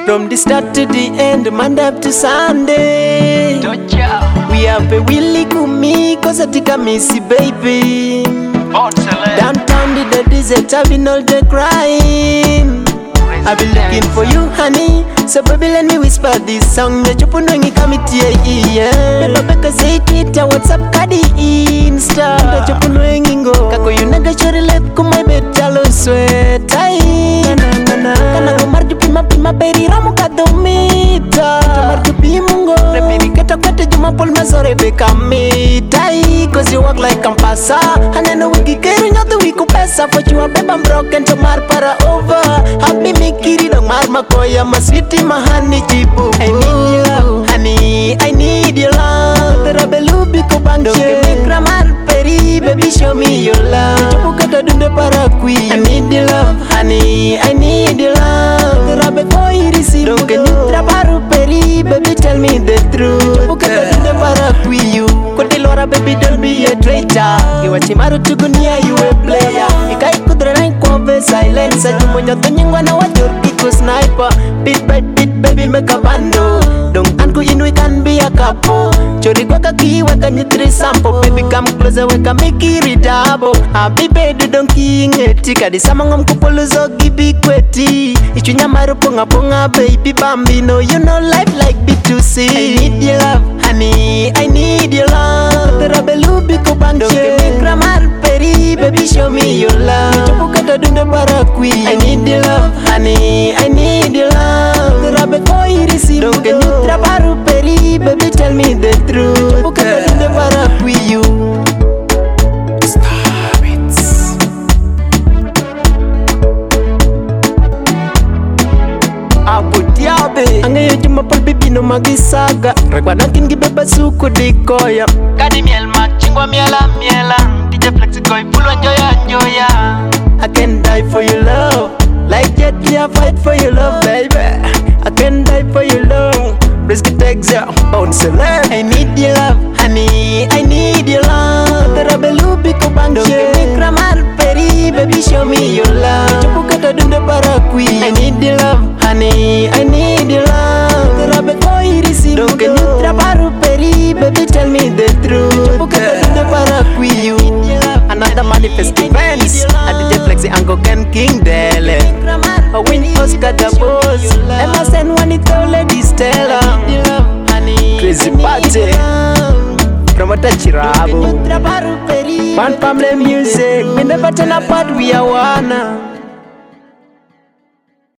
From the start to the end, Monday up to Sunday. We have a Willy Kumi, cause I think I miss you, baby. Downtown to the desert, I've been all day crying. I've been looking for you, honey. So baby, let me whisper this song. Nachopunwengi kamitie iya. Beka say Twitter, WhatsApp, kadi Insta. Nachopunwengi ngo kako yunaga shori lep kumai betalo sweat. Kana gomarju pima beri ramu kadomita. Tamarju pimungo repiri keta kwete juma pol mazore beka mitai. Cause you walk like kampasa. Haneno wiki keru nyoto wiku pesa. For you a babe I'm broken to mar para over. Happy mikiri dong mar makoya maswiti mahani jibu. I need your love, honey, I need your love. Terabelubi ko bando kemikra mar peri. Baby show me your love. Chupu kata dunde para kui. I need your love, honey, I need your love. Terabe koi risi dong kenyutra baru peri. Baby tell me the truth. Chupu kata dunde para kui you. Kote lora baby don't be a traitor. Iwa chimaru tugunia you a player. Ikai kudra na ikove silence. Jumo nyoto nyingwa na wajur kiku sniper. Bit by bit baby make a bando. Dong anku inui can be a couple. Chori kwa kaki weka nyitri sample. Baby come closer weka mikiri double. Happy baby don't kiingeti. Kadi sama ngom kupolo zogi bikweti. Ichu nyamaru ponga ponga baby bambino. You know life like B2C. I need your love, honey, I need your love. Terabelubi ko bando kemikra mar peri. Baby show me your love. Chupu kata dunde para kui. I need your love, honey, I need your love. Terabe koi risi dong kenyutra baru peri. Baby tell me the truth. Chupu kata dunde para kui you. Stop it. Abu Dhabi angayo juma pal bibi no magisaga. Rekwa nakin gibeba suku dikoya. Kadi miel mak chingwa miela DJ Flexi koi full enjoya. I can die for your love. Like Jet Li I fight for your love, baby. I can die for your love. Risky takes ya, bounce a leg. I need your love, honey, I need your love. Terabelubi ko bando kemikra mar peri. Baby show me your love. Chupu kata dunde para kui. I need your love, honey, I need your love. Terabe koi risi dong kenyutra baru peri. Baby tell me the truth. Chupu kata dunde para kui you. Another manifest events at the Jet Flexi Uncle Ken King Dele. A win Oscar the boss. Emma send one it all lady Stella. Crazy party from a Chirabu. Man family music. We never turn apart, we are one.